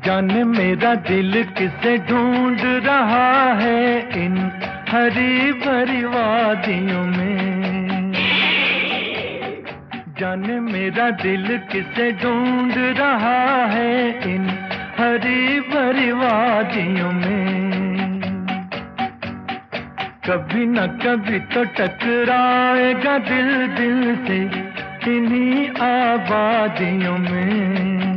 जाने मेरा दिल किसे ढूंढ रहा है इन हरी भरी वादियों में। जाने मेरा दिल किसे ढूंढ रहा है इन हरी भरी वादियों में। कभी न कभी तो टकराएगा दिल दिल से इन्हीं आबादियों में।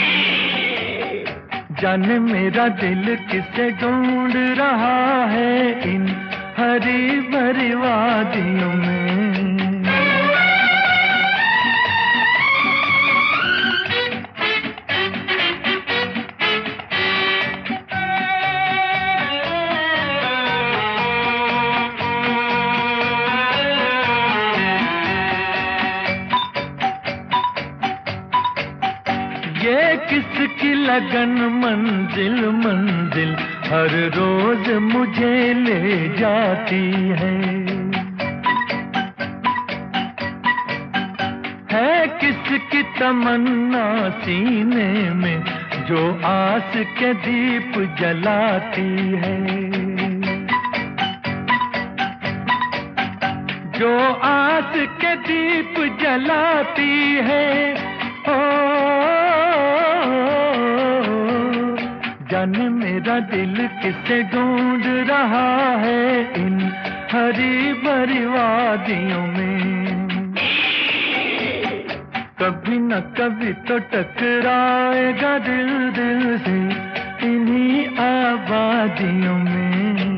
जाने मेरा दिल किसे ढूंढ रहा है इन हरी भरी वादियों में। ये किसकी लगन मंजिल मंजिल हर रोज मुझे ले जाती है किसकी तमन्ना सीने में जो आस के दीप जलाती है। जो आस के दीप जलाती है जाने मेरा दिल किसे ढूंढ रहा है इन हरी भरी वादियों में। कभी न कभी तो टकराएगा दिल दिल से इन्हीं आबादियों में।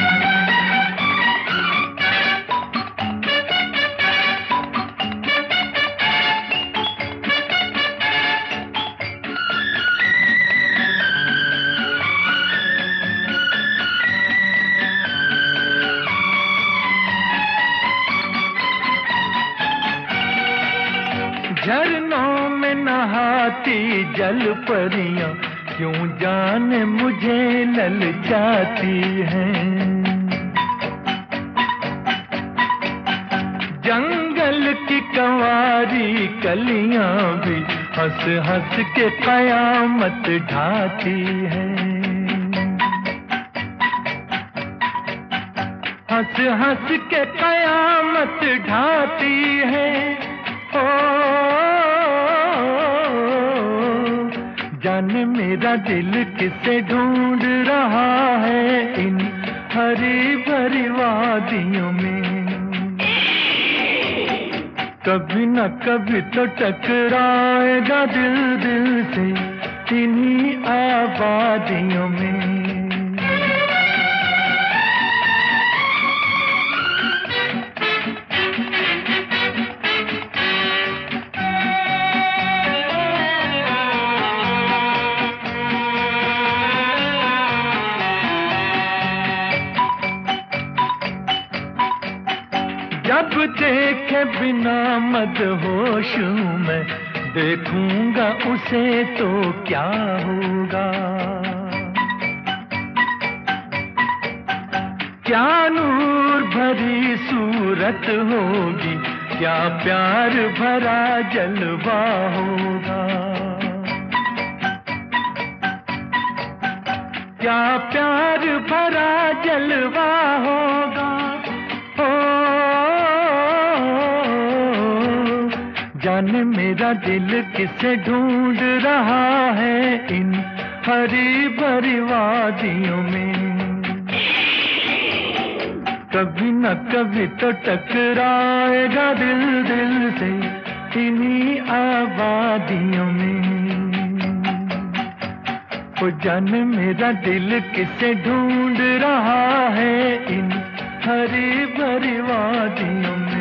झरनों में नहाती जल परियां क्यों जाने मुझे ललचाती हैं। जंगल की कंवारी कलियां भी हंस हंस के कयामत ढाती हैं। हंस हंस के कयामत ढाती है। जाने मेरा दिल किसे ढूंढ रहा है इन हरी भरी वादियों में। कभी न कभी तो टकराएगा दिल दिल से इन्हीं आबादियों में। जब देखे बिना मदहोश मैं देखूंगा उसे तो क्या होगा। क्या नूर भरी सूरत होगी, क्या प्यार भरा जलवा होगा। क्या प्यार भरा जलवा होगा। जाने मेरा दिल किसे ढूंढ रहा है इन हरी भरी वादियों में। कभी न कभी तो टकराएगा दिल दिल से इन्हीं आबादियों में। ओ जाने मेरा दिल किसे ढूंढ रहा है इन हरी भरी वादियों में।